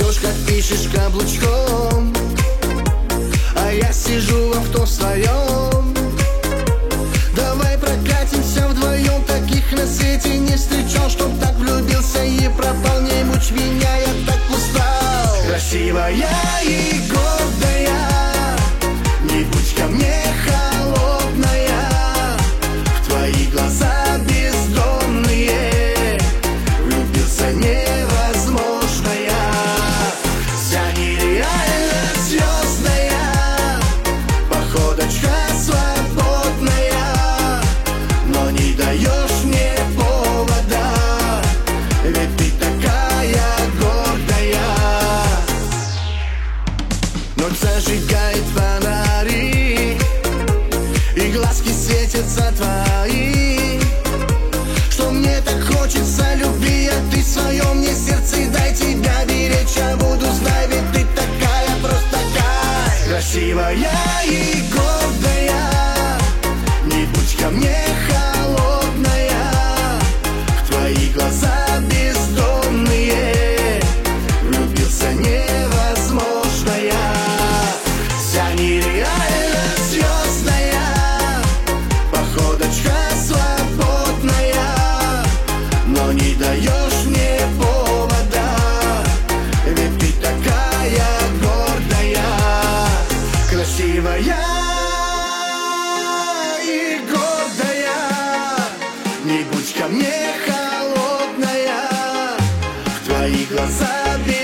Идешь, как пишешь, каблучком, а я сижу в авто своем. Давай прокатимся вдвоем, таких на свете не встречал, чтоб так влюбился и пропал. Не мучь меня, я так устал. Красивая и гордая, не будь ко мне холодная. В твои глаза бездонные влюбился невозможно я. Вся нереально звездная, походочка свободная, но не даешь мне повода, ведь ты такая гордая. Ночь зажигает фонари, и глазки светятся твои. Что мне так хочется любви, а ты в своем мне сердце, дай тебя беречь. Я буду знать, ведь ты такая, просто такая. Красивая и гордая, не будь ко мне холодная. В твои глаза бездонные влюбился невозможно я. Вся нереально звездная, походочка свободная, но не даешь мне повода, ведь ты такая гордая. Красивая и гордая, не будь ко мне холодная. В твои глаза